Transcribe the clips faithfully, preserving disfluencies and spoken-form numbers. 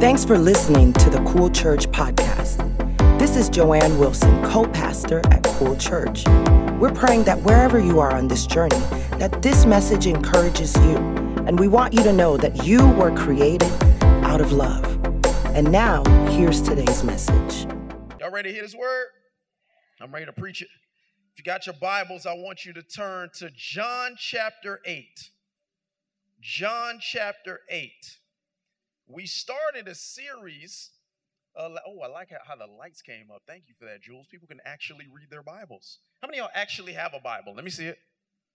Thanks for listening to the Cool Church podcast. This is Joanne Wilson, co-pastor at Cool Church. We're praying that wherever you are on this journey, that this message encourages you. And we want you to know that you were created out of love. And now, here's today's message. Y'all ready to hear this word? I'm ready to preach it. If you got your Bibles, I want you to turn to John chapter eight. John chapter eight. We started a series. Uh, oh, I like how, how the lights came up. Thank you for that, Jules. People can actually read their Bibles. How many of y'all actually have a Bible? Let me see it.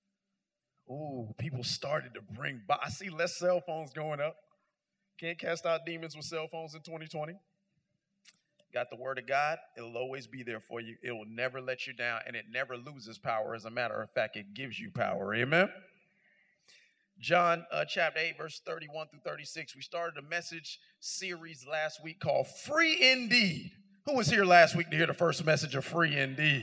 Ooh, people started to bring, I see less cell phones going up. Can't cast out demons with cell phones in twenty twenty. Got the word of God. It'll always be there for you. It will never let you down, and it never loses power. As a matter of fact, it gives you power. Amen? John uh, chapter eight, verse thirty-one through thirty-six. We started a message series last week called Free Indeed. Who was here last week to hear the first message of Free Indeed?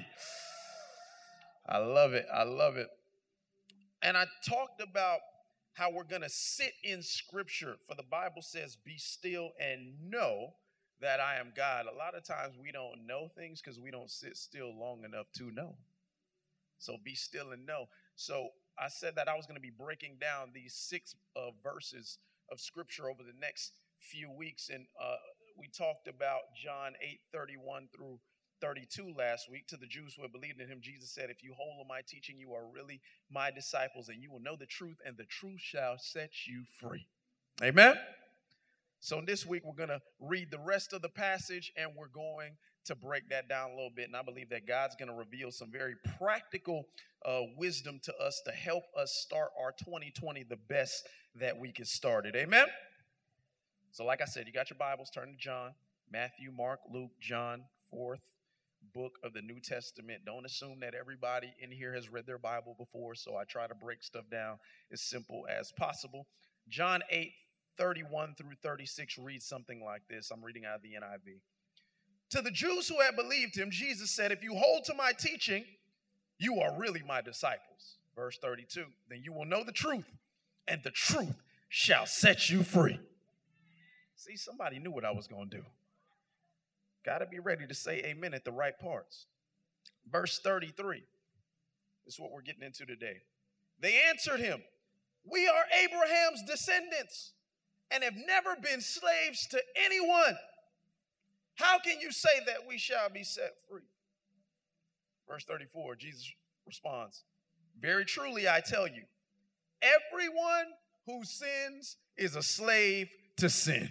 I love it. I love it. And I talked about how we're going to sit in Scripture. For the Bible says, be still and know that I am God. A lot of times we don't know things because we don't sit still long enough to know. So be still and know. So I said that I was going to be breaking down these six uh, verses of Scripture over the next few weeks. And uh, we talked about John eight, thirty-one through thirty-two last week. To the Jews who had believed in him, Jesus said, if you hold on my teaching, you are really my disciples, and you will know the truth, and the truth shall set you free. Amen? So this week, we're going to read the rest of the passage, and we're going to break that down a little bit. And I believe that God's going to reveal some very practical uh, wisdom to us to help us start our twenty twenty the best that we could start it. Amen? So like I said, you got your Bibles, turn to John, Matthew, Mark, Luke, John, fourth book of the New Testament. Don't assume that everybody in here has read their Bible before, so I try to break stuff down as simple as possible. John eight, thirty-one through thirty-six reads something like this. I'm reading out of the N I V. To the Jews who had believed him, Jesus said, if you hold to my teaching, you are really my disciples. Verse thirty-two, then you will know the truth, and the truth shall set you free. See, somebody knew what I was going to do. Got to be ready to say amen at the right parts. Verse thirty-three, this is what we're getting into today. They answered him, we are Abraham's descendants and have never been slaves to anyone. How can you say that we shall be set free? Verse thirty-four, Jesus responds, very truly I tell you, everyone who sins is a slave to sin.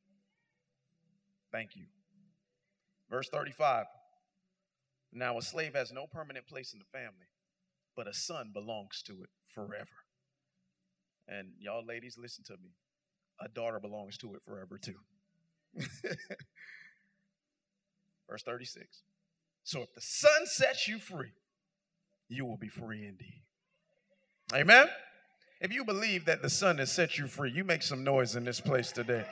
Thank you. Verse thirty-five, now a slave has no permanent place in the family, but a son belongs to it forever. And y'all ladies, listen to me. A daughter belongs to it forever too. Verse thirty-six. So if the Son sets you free, you will be free indeed. Amen? If you believe that the Son has set you free, you make some noise in this place today.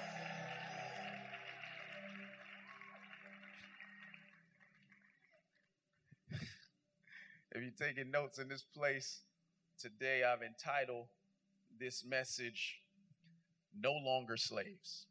If you're taking notes in this place, today I've entitled this message, No Longer Slaves.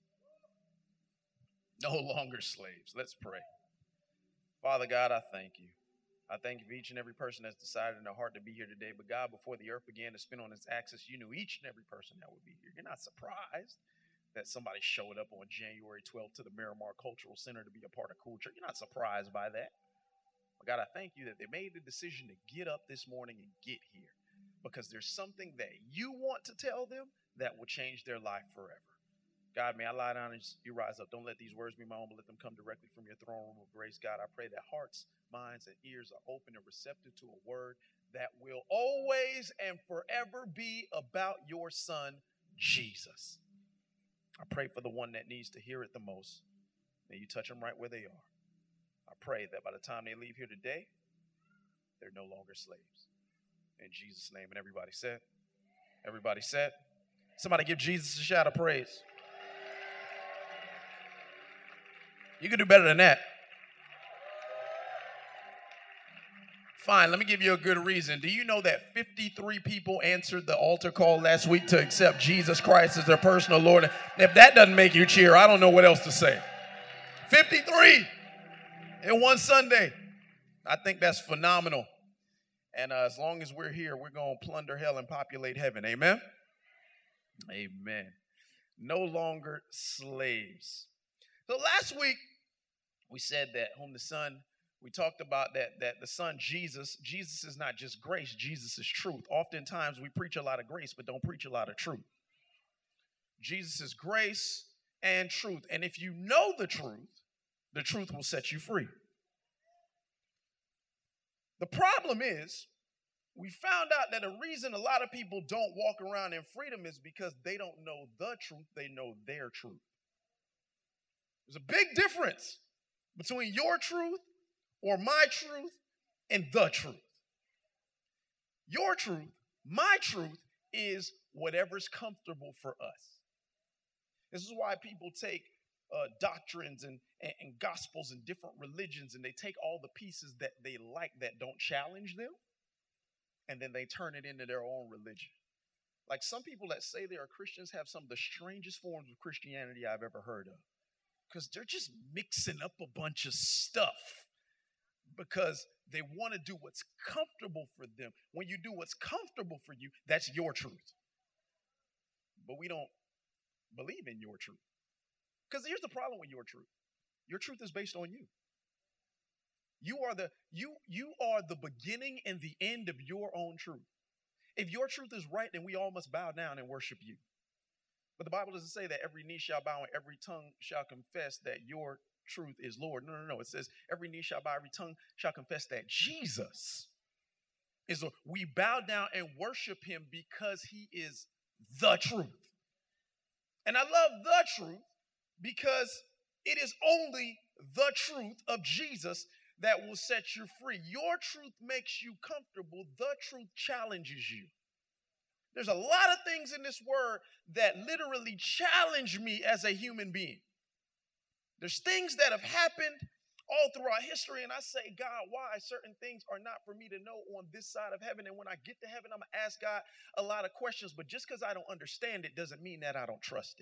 No longer slaves. Let's pray. Father God, I thank you. I thank you for each and every person that's decided in their heart to be here today. But God, before the earth began to spin on its axis, you knew each and every person that would be here. You're not surprised that somebody showed up on January twelfth to the Miramar Cultural Center to be a part of Cool Church. You're not surprised by that. But God, I thank you that they made the decision to get up this morning and get here because there's something that you want to tell them that will change their life forever. God, may I lie down and you rise up. Don't let these words be my own, but let them come directly from your throne room of grace. God, I pray that hearts, minds, and ears are open and receptive to a word that will always and forever be about your Son, Jesus. I pray for the one that needs to hear it the most. May you touch them right where they are. I pray that by the time they leave here today, they're no longer slaves. In Jesus' name. And everybody said, everybody said, somebody give Jesus a shout of praise. You can do better than that. Fine, let me give you a good reason. Do you know that fifty-three people answered the altar call last week to accept Jesus Christ as their personal Lord? If that doesn't make you cheer, I don't know what else to say. fifty-three in one Sunday. I think that's phenomenal. And uh, as long as we're here, we're going to plunder hell and populate heaven. Amen? Amen. No longer slaves. So last week, we said that whom the Son, we talked about that, that the Son, Jesus, Jesus is not just grace, Jesus is truth. Oftentimes, we preach a lot of grace, but don't preach a lot of truth. Jesus is grace and truth. And if you know the truth, the truth will set you free. The problem is, we found out that the reason a lot of people don't walk around in freedom is because they don't know the truth, they know their truth. There's a big difference between your truth or my truth and the truth. Your truth, my truth, is whatever's comfortable for us. This is why people take uh, doctrines and, and, and gospels and different religions, and they take all the pieces that they like that don't challenge them, and then they turn it into their own religion. Like some people that say they are Christians have some of the strangest forms of Christianity I've ever heard of, because they're just mixing up a bunch of stuff because they want to do what's comfortable for them. When you do what's comfortable for you, that's your truth. But we don't believe in your truth. Because here's the problem with your truth. Your truth is based on you. You are the you you are the beginning and the end of your own truth. If your truth is right, then we all must bow down and worship you. But the Bible doesn't say that every knee shall bow and every tongue shall confess that your truth is Lord. No, no, no. It says every knee shall bow, every tongue shall confess that Jesus is Lord. We bow down and worship him because he is the truth. And I love the truth because it is only the truth of Jesus that will set you free. Your truth makes you comfortable. The truth challenges you. There's a lot of things in this word that literally challenge me as a human being. There's things that have happened all throughout history, and I say, God, why certain things are not for me to know on this side of heaven. And when I get to heaven, I'm going to ask God a lot of questions. But just because I don't understand it doesn't mean that I don't trust it.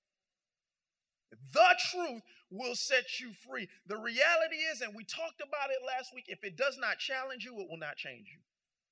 The truth will set you free. The reality is, and we talked about it last week, if it does not challenge you, it will not change you.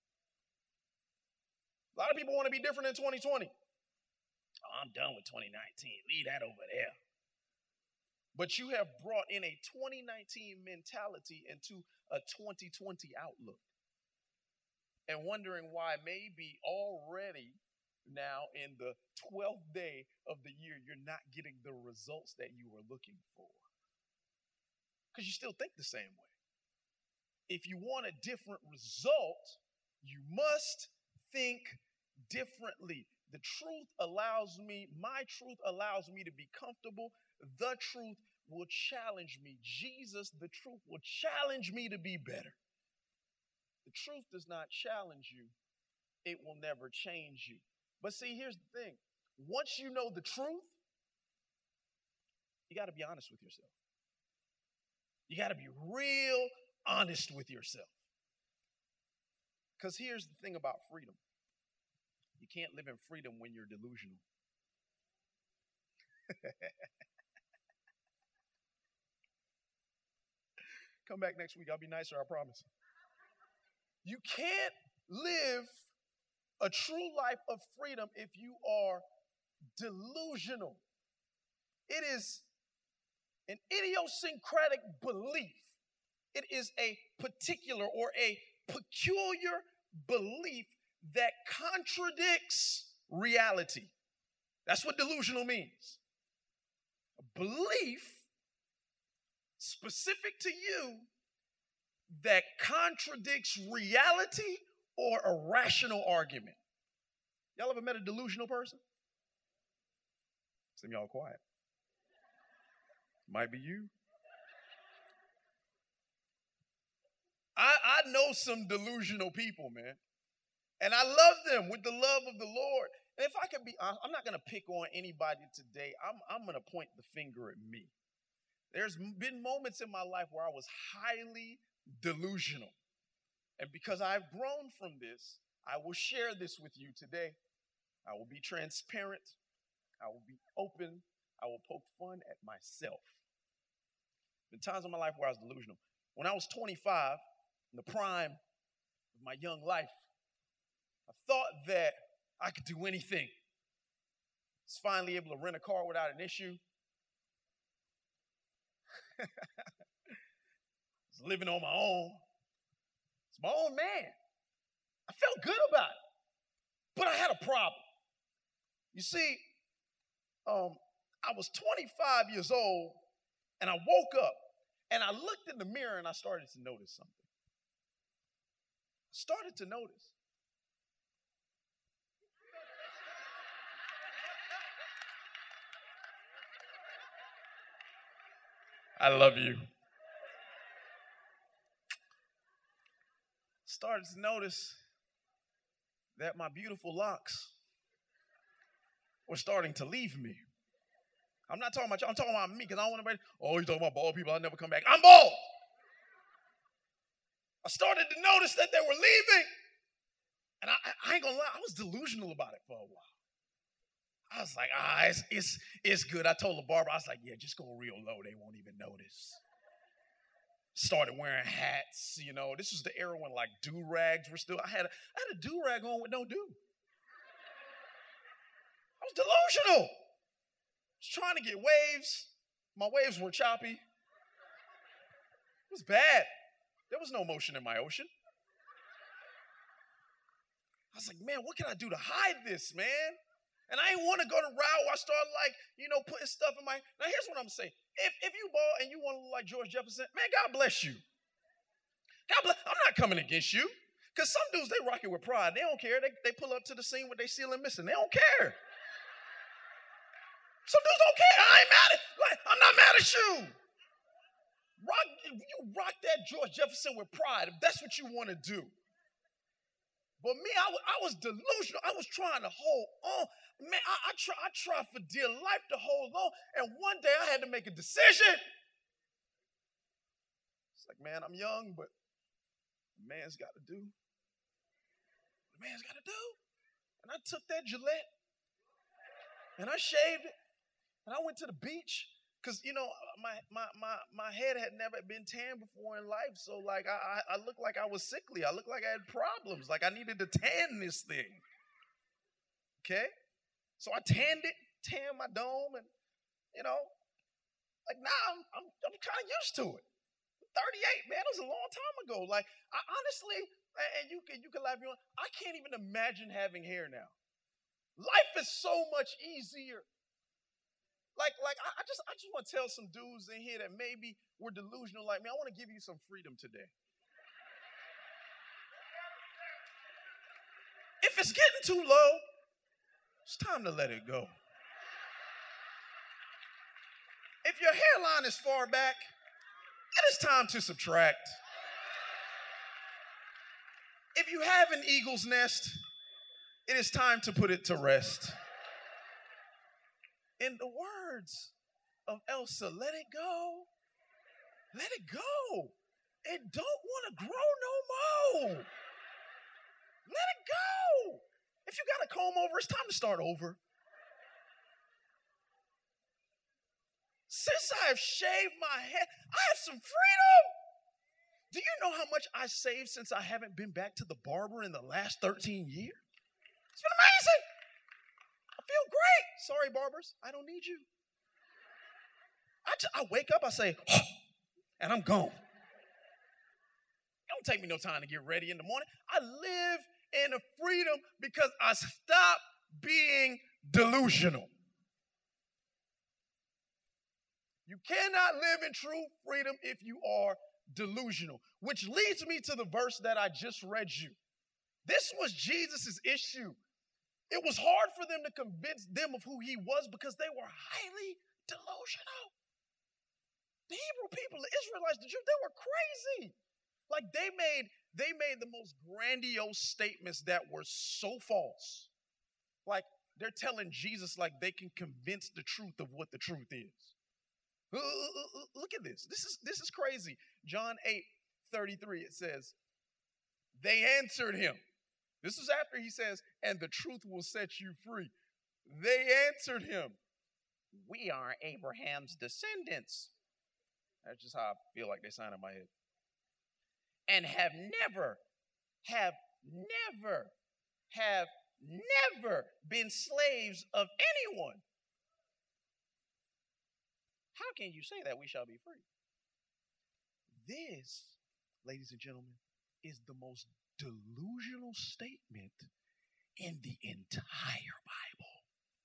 A lot of people want to be different in twenty twenty. Oh, I'm done with twenty nineteen. Leave that over there. But you have brought in a twenty nineteen mentality into a twenty twenty outlook. And wondering why maybe already now in the twelfth day of the year, you're not getting the results that you were looking for. Because you still think the same way. If you want a different result, you must think differently. The truth allows me, my truth allows me to be comfortable. The truth will challenge me. Jesus, the truth, will challenge me to be better. The truth does not challenge you. It will never change you. But see, here's the thing. Once you know the truth, you got to be honest with yourself. You got to be real honest with yourself. Because here's the thing about freedom. You can't live in freedom when you're delusional. Come back next week. I'll be nicer, I promise. You can't live a true life of freedom if you are delusional. It is an idiosyncratic belief. It is a particular or a peculiar belief that contradicts reality. That's what delusional means. A belief specific to you that contradicts reality or a rational argument. Y'all ever met a delusional person? Some of y'all quiet. Might be you. I, I know some delusional people, man. And I love them with the love of the Lord. And if I can be honest, I'm not going to pick on anybody today. I'm, I'm going to point the finger at me. There's been moments in my life where I was highly delusional. And because I've grown from this, I will share this with you today. I will be transparent. I will be open. I will poke fun at myself. There have been times in my life where I was delusional. When I was twenty-five, in the prime of my young life, I thought that I could do anything. I was finally able to rent a car without an issue. I was living on my own. It's my own man. I felt good about it. But I had a problem. You see, um, I was twenty-five years old, and I woke up, and I looked in the mirror, and I started to notice something. I started to notice. I love you. Started to notice that my beautiful locks were starting to leave me. I'm not talking about you. I'm talking about me because I don't want anybody, oh, you're talking about bald people. I'll never come back. I'm bald. I started to notice that they were leaving. And I, I ain't going to lie, I was delusional about it for a while. I was like, ah, it's, it's, it's good. I told the barber, I was like, yeah, just go real low. They won't even notice. Started wearing hats, you know. This was the era when like do-rags were still, I had a, I had a do-rag on with no do. I was delusional. I was trying to get waves. My waves were choppy. It was bad. There was no motion in my ocean. I was like, man, what can I do to hide this, man? And I didn't want to go to route where I started like, you know, putting stuff in my, now here's what I'm saying. If if you bald and you want to look like George Jefferson, man, God bless you. God bless, I'm not coming against you. Because some dudes, they rock it with pride. They don't care. They, they pull up to the scene with their ceiling missing. They don't care. Some dudes don't care. I ain't mad at, like, I'm not mad at you. Rock, you rock that George Jefferson with pride if that's what you want to do. But me, I was, I was delusional. I was trying to hold on. Man, I, I, try, I tried for dear life to hold on. And one day I had to make a decision. It's like, man, I'm young, but the man's got to do. The man's got to do. And I took that Gillette and I shaved it. And I went to the beach. Because, you know, my, my my my head had never been tanned before in life. So, like, I, I looked like I was sickly. I looked like I had problems. Like, I needed to tan this thing. Okay? So I tanned it, tanned my dome, and, you know, like, now I'm, I'm, I'm kind of used to it. thirty-eight, man, it was a long time ago. Like, I honestly, and you can, you can laugh, you know, I can't even imagine having hair now. Life is so much easier. Like, like I, I just I just want to tell some dudes in here that maybe were delusional like me, I want to give you some freedom today. If it's getting too low, it's time to let it go. If your hairline is far back, it is time to subtract. If you have an eagle's nest, it is time to put it to rest. In the words of Elsa, let it go. Let it go. It don't want to grow no more. Let it go. If you got a comb over, it's time to start over. Since I have shaved my head, I have some freedom. Do you know how much I saved since I haven't been back to the barber in the last thirteen years? It's been amazing. I feel great. Sorry, barbers, I don't need you. I, just, I wake up, I say, oh, and I'm gone. It don't take me no time to get ready in the morning. I live in a freedom because I stopped being delusional. You cannot live in true freedom if you are delusional, which leads me to the verse that I just read you. This was Jesus' issue. It was hard for them to convince them of who he was because they were highly delusional. The Hebrew people, the Israelites, the Jews, they were crazy. Like they made, they made the most grandiose statements that were so false. Like they're telling Jesus like they can convince the truth of what the truth is. Look at this. This is, this is crazy. John eight thirty-three, it says, They answered him. This is after he says, and the truth will set you free. They answered him, we are Abraham's descendants. That's just how I feel like they sound in my head. And have never, have never, have never been slaves of anyone. How can you say that we shall be free? This, ladies and gentlemen, is the most delusional statement in the entire Bible.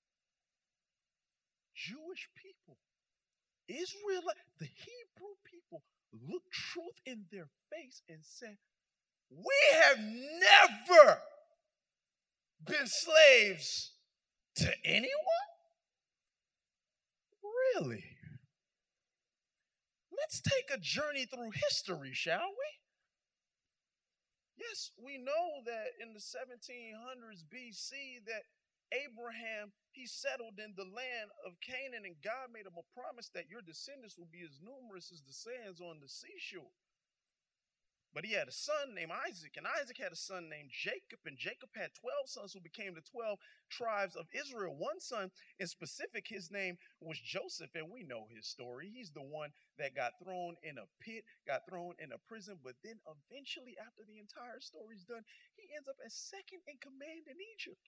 Jewish people, Israel, the Hebrew people looked truth in their face and said, we have never been slaves to anyone? Really? Let's take a journey through history, shall we? Yes, we know that in the seventeen hundreds B C that Abraham, he settled in the land of Canaan, and God made him a promise that your descendants will be as numerous as the sands on the seashore. But he had a son named Isaac, and Isaac had a son named Jacob, and Jacob had twelve sons who became the twelve tribes of Israel. One son in specific, his name was Joseph, and we know his story. He's the one that got thrown in a pit, got thrown in a prison, but then eventually, after the entire story's done, he ends up as second in command in Egypt.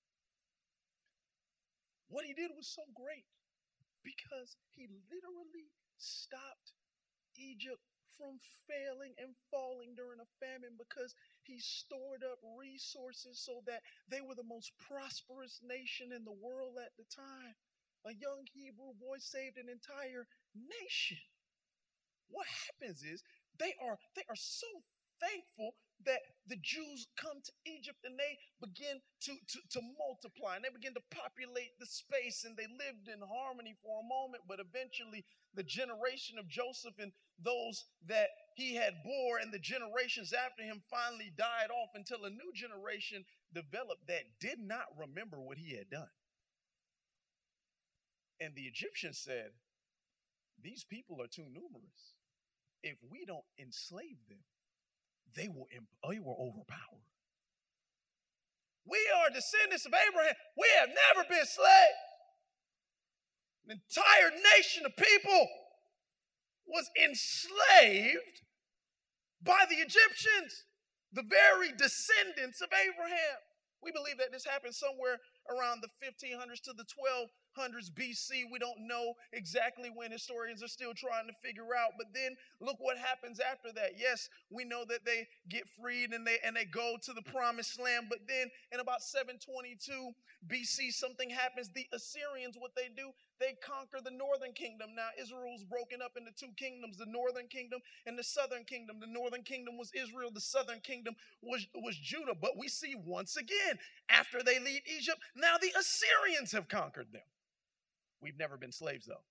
What he did was so great because he literally stopped Egypt from failing and falling during a famine, because he stored up resources so that they were the most prosperous nation in the world at the time. A young Hebrew boy saved an entire nation. What happens is they are they are so thankful that the Jews come to Egypt and they begin to, to, to multiply, and they begin to populate the space, and they lived in harmony for a moment, but eventually the generation of Joseph and those that he had bore and the generations after him finally died off until a new generation developed that did not remember what he had done. And the Egyptians said, these people are too numerous. If we don't enslave them, they will, they will overpower. We are descendants of Abraham. We have never been slaves. An entire nation of people was enslaved by the Egyptians, the very descendants of Abraham. We believe that this happened somewhere around the fifteen hundreds to the twelve hundreds B C. We don't know exactly when. Historians are still trying to figure out. But then look what happens after that. Yes, we know that they get freed and they and they go to the promised land. But then in about seven twenty-two B C, something happens. The Assyrians, what they do, they conquer the northern kingdom. Now, Israel was broken up into two kingdoms, the northern kingdom and the southern kingdom. The northern kingdom was Israel. The southern kingdom was, was Judah. But we see once again, after they leave Egypt, now the Assyrians have conquered them. We've never been slaves, though.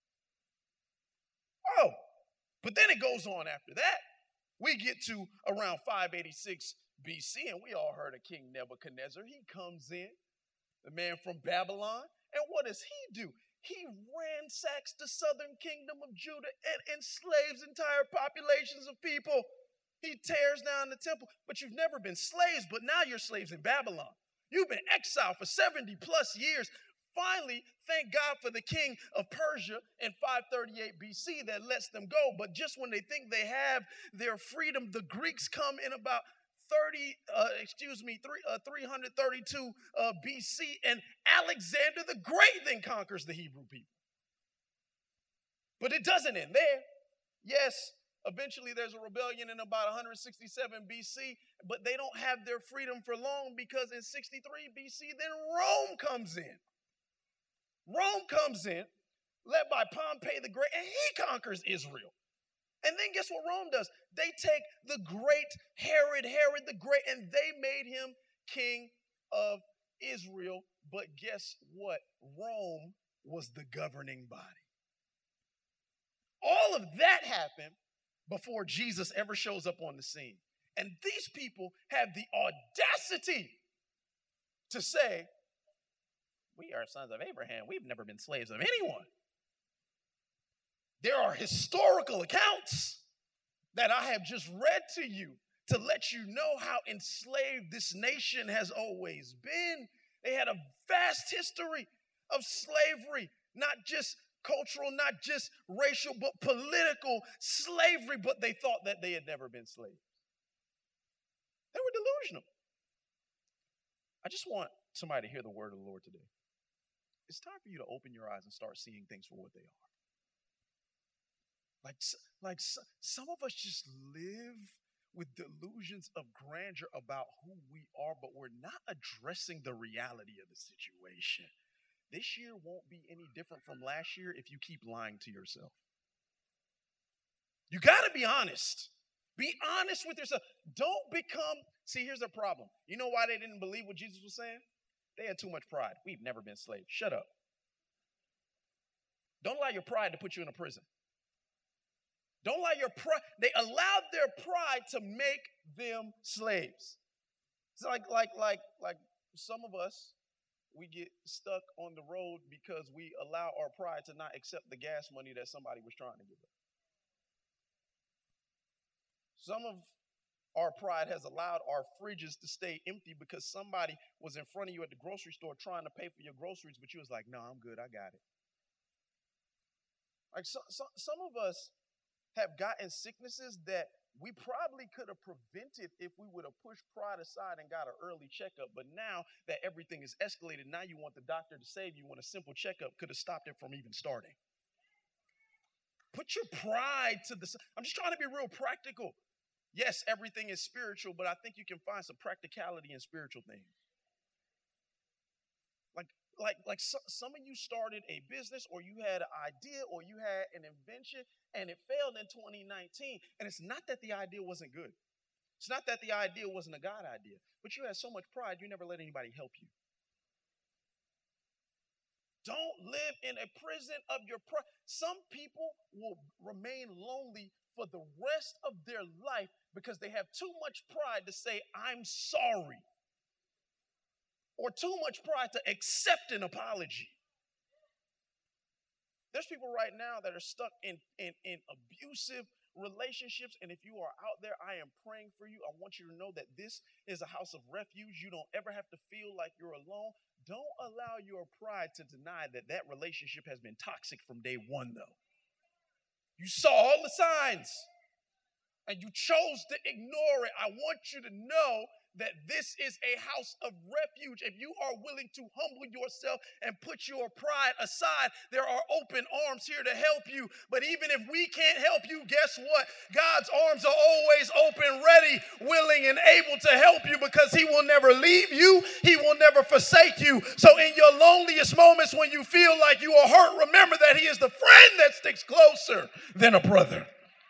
Oh, but then it goes on after that. We get to around five eighty-six B C, and we all heard of King Nebuchadnezzar. He comes in, the man from Babylon, and what does he do? He ransacks the southern kingdom of Judah and enslaves entire populations of people. He tears down the temple, but you've never been slaves, but now you're slaves in Babylon. You've been exiled for seventy plus years. Finally, thank God for the king of Persia in five thirty-eight B C that lets them go. But just when they think they have their freedom, the Greeks come in about thirty, uh, excuse me, three, uh, three thirty-two uh, B C, and Alexander the Great then conquers the Hebrew people. But it doesn't end there. Yes, eventually there's a rebellion in about one sixty-seven B C, but they don't have their freedom for long, because in sixty-three B C, then Rome comes in. Rome comes in, led by Pompey the Great, and he conquers Israel. And then guess what Rome does? They take the great Herod, Herod the Great, and they made him king of Israel. But guess what? Rome was the governing body. All of that happened before Jesus ever shows up on the scene. And these people have the audacity to say, we are sons of Abraham. We've never been slaves of anyone. There are historical accounts that I have just read to you to let you know how enslaved this nation has always been. They had a vast history of slavery, not just cultural, not just racial, but political slavery, but they thought that they had never been slaves. They were delusional. I just want somebody to hear the word of the Lord today. It's time for you to open your eyes and start seeing things for what they are. Like, like some of us just live with delusions of grandeur about who we are, but we're not addressing the reality of the situation. This year won't be any different from last year if you keep lying to yourself. You got to be honest. Be honest with yourself. Don't become, see, here's the problem. You know why they didn't believe what Jesus was saying? They had too much pride. We've never been slaves. Shut up. Don't allow your pride to put you in a prison. Don't allow your pride. They allowed their pride to make them slaves. It's like, like, like, like some of us, we get stuck on the road because we allow our pride to not accept the gas money that somebody was trying to give us. Some of our pride has allowed our fridges to stay empty because somebody was in front of you at the grocery store trying to pay for your groceries, but you was like, no, I'm good, I got it. Like so, so, some of us have gotten sicknesses that we probably could have prevented if we would have pushed pride aside and got an early checkup. But now that everything is escalated, now you want the doctor to save you when a simple checkup could have stopped it from even starting. Put your pride to the side. I'm just trying to be real practical. Yes, everything is spiritual, but I think you can find some practicality in spiritual things. Like, like, like so, some of you started a business, or you had an idea, or you had an invention, and it failed in twenty nineteen. And it's not that the idea wasn't good. It's not that the idea wasn't a God idea, but you had so much pride, you never let anybody help you. Don't live in a prison of your pride. Some people will remain lonely for the rest of their life because they have too much pride to say, I'm sorry. Or too much pride to accept an apology. There's people right now that are stuck in, in, in abusive relationships. And if you are out there, I am praying for you. I want you to know that this is a house of refuge. You don't ever have to feel like you're alone. Don't allow your pride to deny that that relationship has been toxic from day one, though. You saw all the signs and you chose to ignore it. I want you to know that this is a house of refuge. If you are willing to humble yourself and put your pride aside, there are open arms here to help you. But even if we can't help you, guess what? God's arms are always open, ready, willing, and able to help you because he will never leave you. He will never forsake you. So in your loneliest moments when you feel like you are hurt, remember that he is the friend that sticks closer than a brother.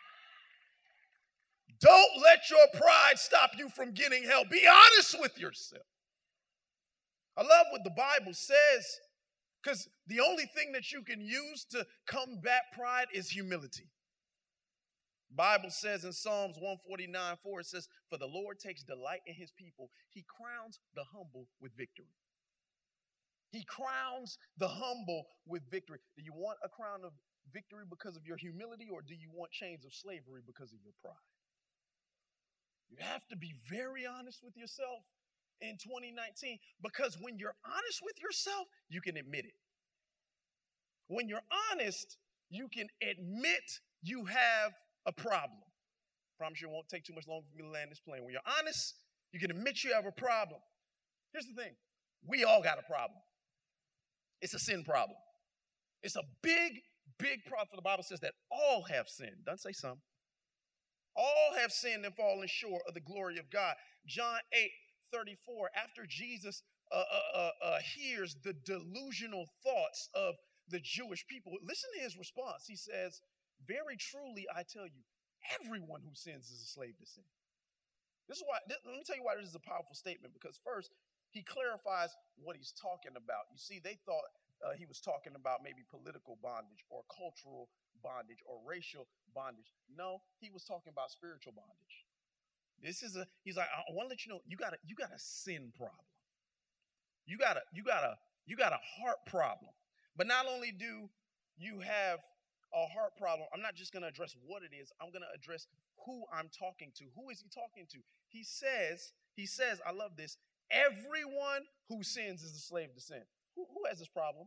Don't let your pride stop you from getting help. Be honest with yourself. I love what the Bible says, because the only thing that you can use to combat pride is humility. The Bible says in Psalms one forty-nine four, it says, for the Lord takes delight in his people. He crowns the humble with victory. He crowns the humble with victory. Do you want a crown of victory because of your humility, or do you want chains of slavery because of your pride? You have to be very honest with yourself in twenty nineteen, because when you're honest with yourself, you can admit it. When you're honest, you can admit you have a problem. I promise you it won't take too much longer for me to land this plane. When you're honest, you can admit you have a problem. Here's the thing. We all got a problem. It's a sin problem. It's a big, big problem. The Bible says that all have sinned. Doesn't say some. All have sinned and fallen short of the glory of God. John eight thirty-four, after Jesus uh, uh, uh, uh, hears the delusional thoughts of the Jewish people, listen to his response. He says, very truly, I tell you, everyone who sins is a slave to sin. This is why, this, let me tell you why this is a powerful statement, because first, he clarifies what he's talking about. You see, they thought Uh, he was talking about maybe political bondage or cultural bondage or racial bondage. No, he was talking about spiritual bondage. This is a, he's like, I want to let you know, you got a, you got a sin problem. You got a, you got a, you got a heart problem. But not only do you have a heart problem, problem, I'm not just going to address what it is. I'm going to address who I'm talking to. Who is he talking to? He says, he says, I love this, everyone who sins is a slave to sin. Who, who has this problem?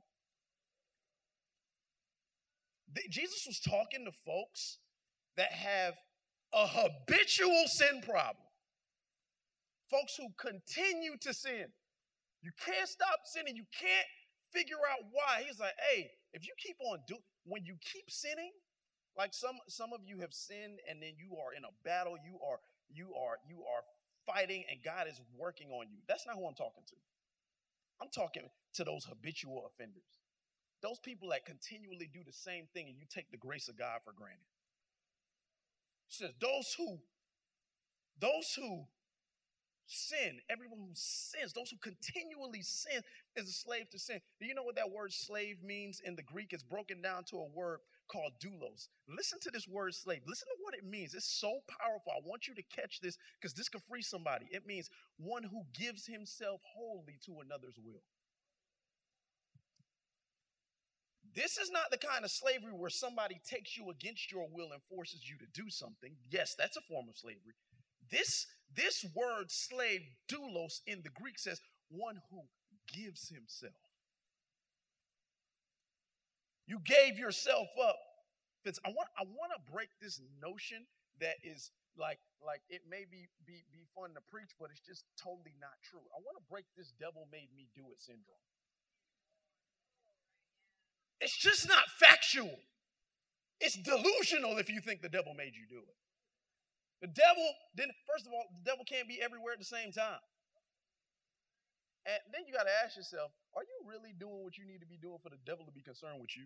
The, Jesus was talking to folks that have a habitual sin problem. Folks who continue to sin. You can't stop sinning. You can't figure out why. He's like, hey, if you keep on doing, when you keep sinning, like some some of you have sinned and then you are in a battle, you are you are you are fighting and God is working on you. That's not who I'm talking to. I'm talking to those habitual offenders. Those people that continually do the same thing and you take the grace of God for granted. It says those who those who sin, everyone who sins, those who continually sin is a slave to sin. Do you know what that word slave means in the Greek? It's broken down to a word called doulos. Listen to this word slave. Listen to what it means. It's so powerful. I want you to catch this because this could free somebody. It means one who gives himself wholly to another's will. This is not the kind of slavery where somebody takes you against your will and forces you to do something. Yes, that's a form of slavery. This, this word slave, doulos, in the Greek says one who gives himself. You gave yourself up. I want, I want to break this notion that is like, like it may be, be, be fun to preach, but it's just totally not true. I want to break this devil made me do it syndrome. It's just not factual. It's delusional if you think the devil made you do it. The devil, then first of all, the devil can't be everywhere at the same time. And then you got to ask yourself, are you really doing what you need to be doing for the devil to be concerned with you?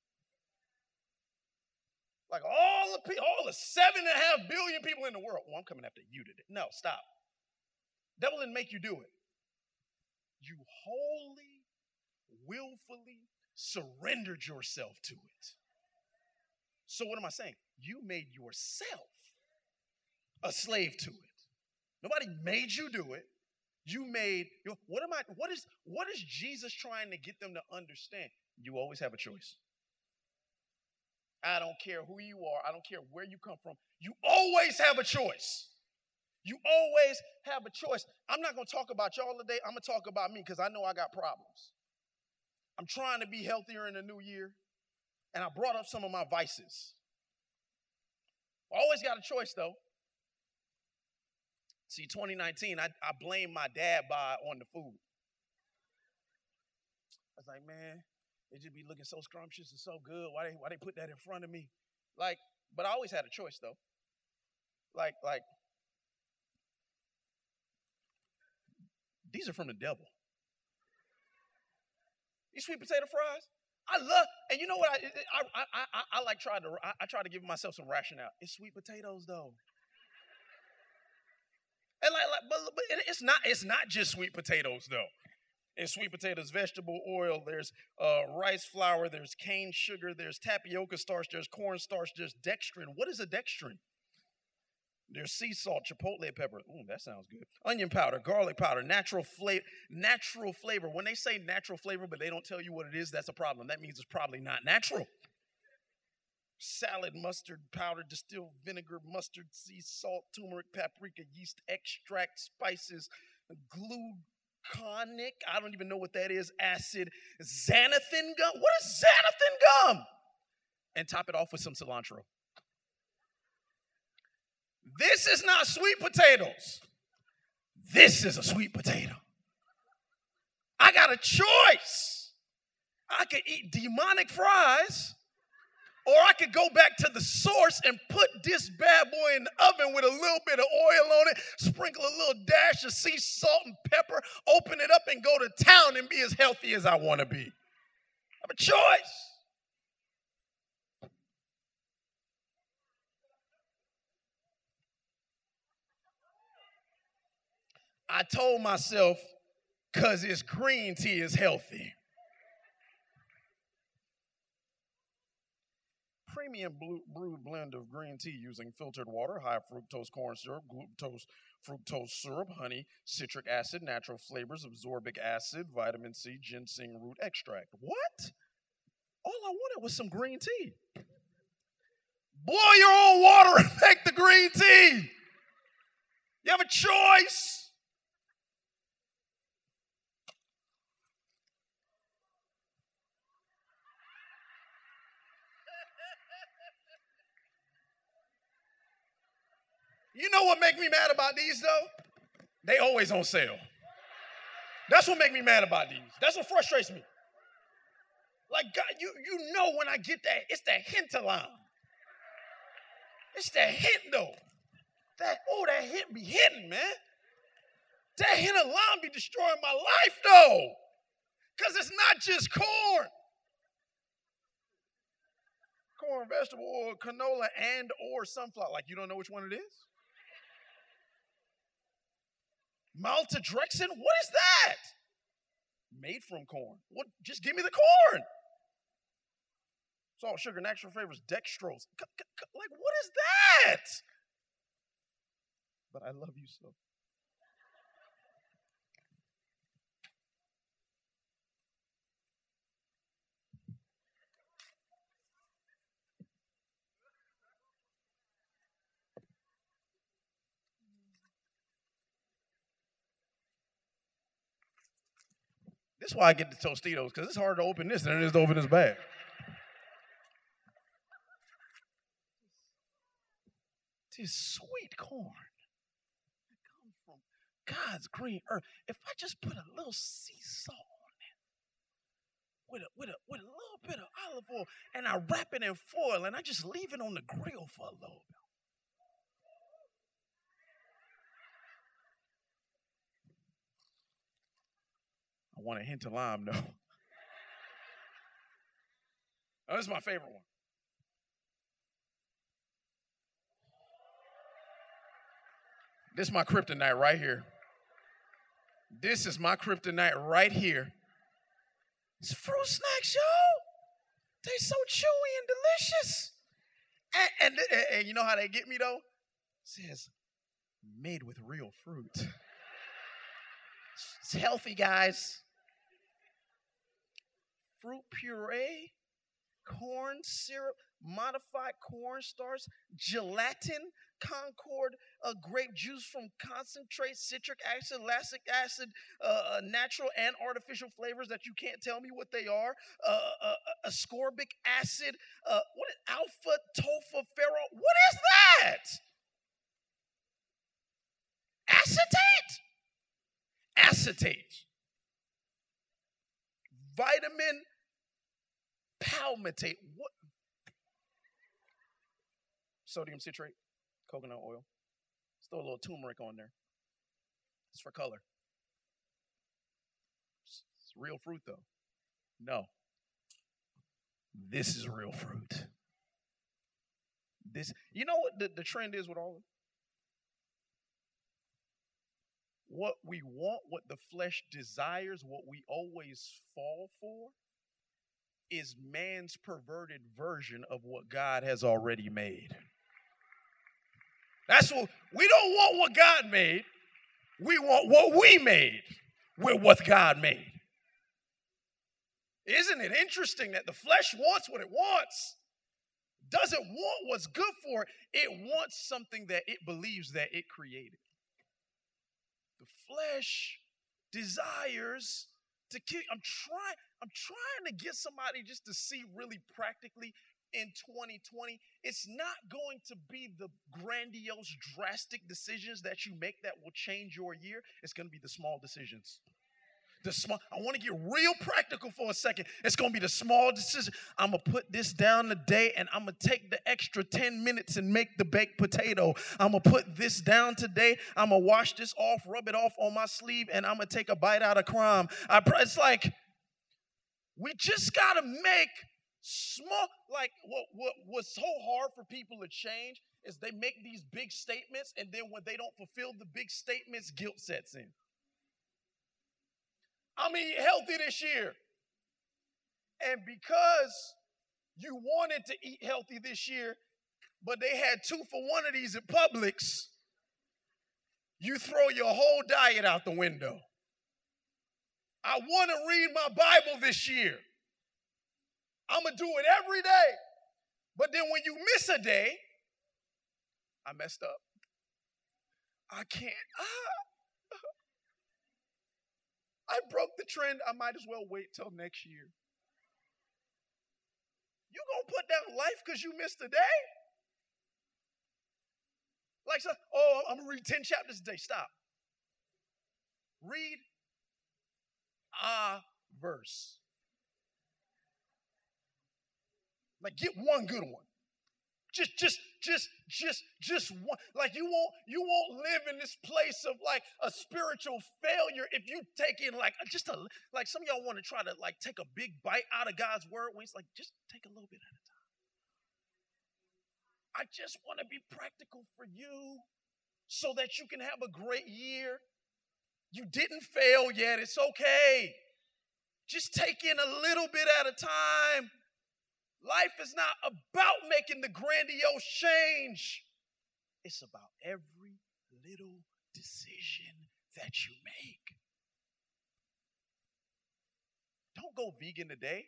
Like all the people, all the seven and a half billion people in the world. Well, I'm coming after you today. No, stop. Devil didn't make you do it. You wholly, willfully surrendered yourself to it. So what am I saying? You made yourself a slave to it. Nobody made you do it. You made, what am I, what is, what is Jesus trying to get them to understand? You always have a choice. I don't care who you are. I don't care where you come from. You always have a choice. You always have a choice. I'm not going to talk about y'all today. I'm going to talk about me because I know I got problems. I'm trying to be healthier in the new year, and I brought up some of my vices. I always got a choice, though. See, twenty nineteen, I, I blamed my dad by on the food. I was like, man, it just be looking so scrumptious and so good. Why they, why they put that in front of me? Like, but I always had a choice, though. Like, like, these are from the devil. These sweet potato fries, I love, and you know what? I I I I, I like try to I, I try to give myself some rationale. It's sweet potatoes, though. And like, like but, but it's not it's not just sweet potatoes, though. It's sweet potatoes, vegetable oil, there's uh, rice flour, there's cane sugar, there's tapioca starch, there's corn starch, there's dextrin. What is a dextrin? There's sea salt, chipotle pepper. Ooh, that sounds good. Onion powder, garlic powder, natural flavor. Natural flavor. When they say natural flavor, but they don't tell you what it is, that's a problem. That means it's probably not natural. Salad mustard powder, distilled vinegar, mustard, sea salt, turmeric, paprika, yeast extract, spices, gluconic. I don't even know what that is. Acid, xanthan gum. What is xanthan gum? And top it off with some cilantro. This is not sweet potatoes. This is a sweet potato. I got a choice. I could eat demonic fries, or I could go back to the source and put this bad boy in the oven with a little bit of oil on it, sprinkle a little dash of sea salt and pepper, open it up and go to town and be as healthy as I want to be. I have a choice. I told myself, because it's green tea is healthy. Premium brewed blend of green tea using filtered water, high fructose corn syrup, glucose, fructose syrup, honey, citric acid, natural flavors, absorbic acid, vitamin C, ginseng root extract. What? All I wanted was some green tea. Boil your own water and make the green tea. You have a choice. You know what make me mad about these, though? They always on sale. That's what make me mad about these. That's what frustrates me. Like, God, you, you know when I get that, it's that hint alarm. It's that hint, though. That, oh, that hint be hitting, man. That hint alarm be destroying my life, though. Because it's not just corn. Corn, vegetable oil, canola, and or sunflower. Like, you don't know which one it is? Maltodextrin? What is that? Made from corn. What? Just give me the corn. Salt, sugar, natural flavors, dextrose. Like, what is that? But I love you so. This is why I get the Tostitos, because it's harder to open this than it is to open this bag. This sweet corn that comes from God's green earth. If I just put a little sea salt on it, with a, with a, with a little bit of olive oil, and I wrap it in foil, and I just leave it on the grill for a little bit. I want a hint of lime, though. Oh, this is my favorite one. This is my kryptonite right here. This is my kryptonite right here. It's fruit snacks, yo. They so chewy and delicious. And, and, and, and you know how they get me, though? It says, made with real fruit. It's healthy, guys. Fruit puree, corn syrup, modified cornstarch, gelatin, Concord, uh, grape juice from concentrate, citric acid, lactic acid, uh, uh, natural and artificial flavors that you can't tell me what they are, uh, uh, ascorbic acid, uh, what is alpha tocopherol? What is that? Acetate? Acetate. Vitamin palmitate. What? Sodium citrate, coconut oil. Let's throw a little turmeric on there. It's for color. It's, it's real fruit, though. No. This is real fruit. This, you know what the, the trend is with all of it? What we want, what the flesh desires, what we always fall for is man's perverted version of what God has already made. That's what we don't want what God made. We want what we made with what God made. Isn't it interesting that the flesh wants what it wants? Doesn't want what's good for it. It wants something that it believes that it created. The flesh desires to kill. I'm trying, I'm trying to get somebody just to see really practically in twenty twenty. It's not going to be the grandiose, drastic decisions that you make that will change your year. It's going to be the small decisions. The small, I want to get real practical for a second. It's going to be the small decision. I'm going to put this down today, and I'm going to take the extra ten minutes and make the baked potato. I'm going to put this down today. I'm going to wash this off, rub it off on my sleeve, and I'm going to take a bite out of crumb. I, it's like we just got to make small, like what, what what's so hard for people to change is they make these big statements, and then when they don't fulfill the big statements, guilt sets in. I'm eating healthy this year. And because you wanted to eat healthy this year, but they had two for one of these at Publix, you throw your whole diet out the window. I want to read my Bible this year. I'm going to do it every day. But then when you miss a day, I messed up. I can't. Ah. I broke the trend. I might as well wait till next year. You gonna put down life because you missed a day? Like, so, oh, I'm gonna read ten chapters a day. Stop. Read a verse. Like, get one good one. Just, just, just, just, just one. Like, you won't, you won't live in this place of like a spiritual failure if you take in like just a, like some of y'all want to try to like take a big bite out of God's word when it's like, just take a little bit at a time. I just want to be practical for you so that you can have a great year. You didn't fail yet. It's okay. Just take in a little bit at a time. Life is not about making the grandiose change. It's about every little decision that you make. Don't go vegan today.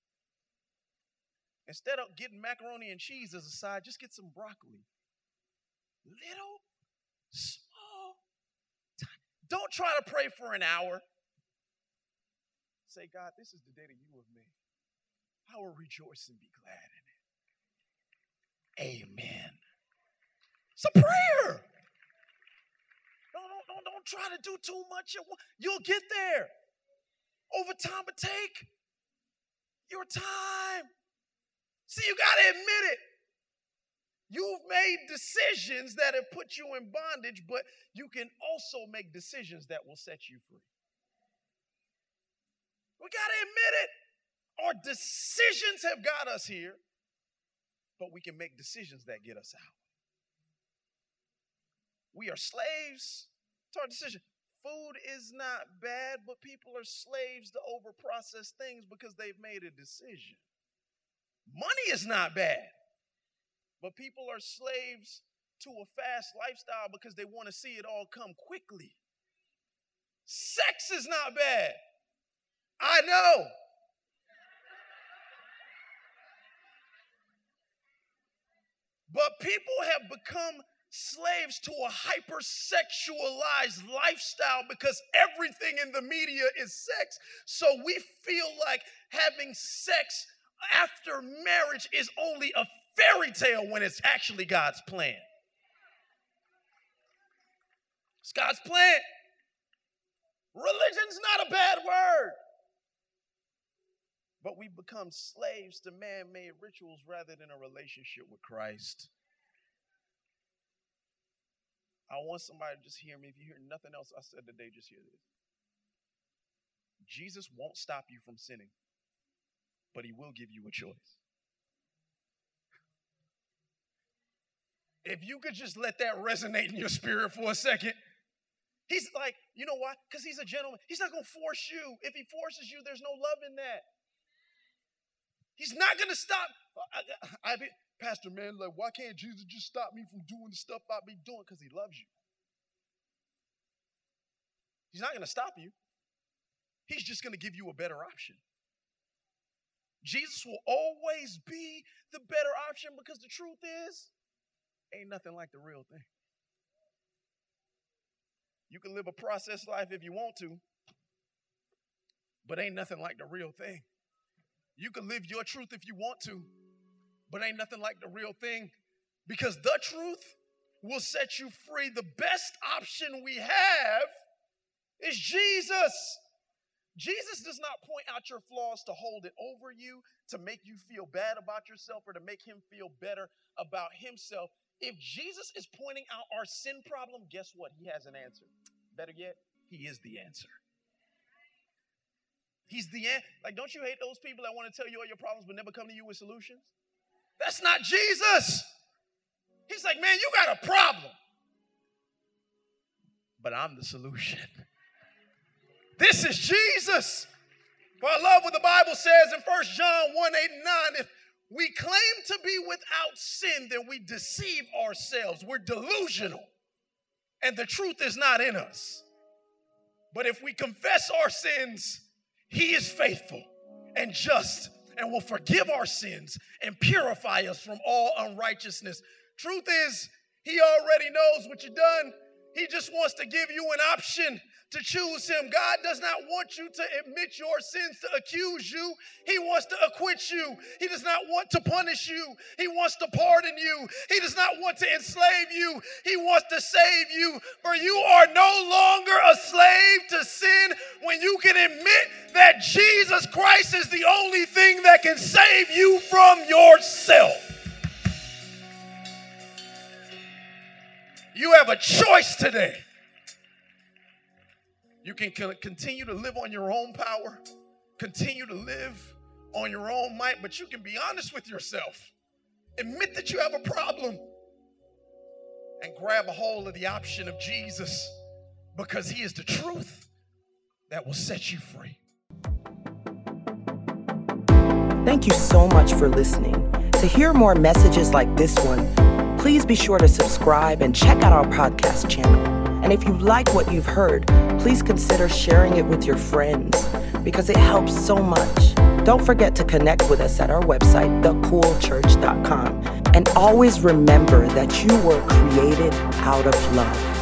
Instead of getting macaroni and cheese as a side, just get some broccoli. Little, small, tiny. Don't try to pray for an hour. Say, God, this is the day that you have made. I will rejoice and be glad in it. Amen. It's a prayer. Don't, don't, don't, don't try to do too much. You'll get there. Over time, but take your time. See, you got to admit it. You've made decisions that have put you in bondage, but you can also make decisions that will set you free. We got to admit it. Our decisions have got us here, but we can make decisions that get us out. We are slaves to our decision. Food is not bad, but people are slaves to overprocessed things because they've made a decision. Money is not bad, but people are slaves to a fast lifestyle because they want to see it all come quickly. Sex is not bad. I know. But people have become slaves to a hypersexualized lifestyle because everything in the media is sex. So we feel like having sex after marriage is only a fairy tale when it's actually God's plan. It's God's plan. Religion's not a bad word. But we become slaves to man-made rituals rather than a relationship with Christ. I want somebody to just hear me. If you hear nothing else I said today, just hear this. Jesus won't stop you from sinning, but he will give you a choice. If you could just let that resonate in your spirit for a second. He's like, you know why? Because he's a gentleman. He's not going to force you. If he forces you, there's no love in that. He's not going to stop. I, I, I, Pastor, man, like, why can't Jesus just stop me from doing the stuff I be doing? Because he loves you. He's not going to stop you. He's just going to give you a better option. Jesus will always be the better option because the truth is, ain't nothing like the real thing. You can live a processed life if you want to, but ain't nothing like the real thing. You can live your truth if you want to, but ain't nothing like the real thing because the truth will set you free. The best option we have is Jesus. Jesus does not point out your flaws to hold it over you, to make you feel bad about yourself or to make him feel better about himself. If Jesus is pointing out our sin problem, guess what? He has an answer. Better yet, he is the answer. He's the answer. Like, don't you hate those people that want to tell you all your problems but never come to you with solutions? That's not Jesus. He's like, man, you got a problem, but I'm the solution. This is Jesus. For I love what the Bible says in First John one, eight, and nine. If we claim to be without sin, then we deceive ourselves. We're delusional. And the truth is not in us. But if we confess our sins, he is faithful and just and will forgive our sins and purify us from all unrighteousness. Truth is, he already knows what you've done. He just wants to give you an option to choose him. God does not want you to admit your sins, to accuse you. He wants to acquit you. He does not want to punish you. He wants to pardon you. He does not want to enslave you. He wants to save you. For you are no longer a slave to sin when you can admit that Jesus Christ is the only thing that can save you from yourself. You have a choice today. You can continue to live on your own power, continue to live on your own might, but you can be honest with yourself. Admit that you have a problem and grab a hold of the option of Jesus, because he is the truth that will set you free. Thank you so much for listening. To hear more messages like this one, please be sure to subscribe and check out our podcast channel. And if you like what you've heard, please consider sharing it with your friends, because it helps so much. Don't forget to connect with us at our website, the cool church dot com. And always remember that you were created out of love.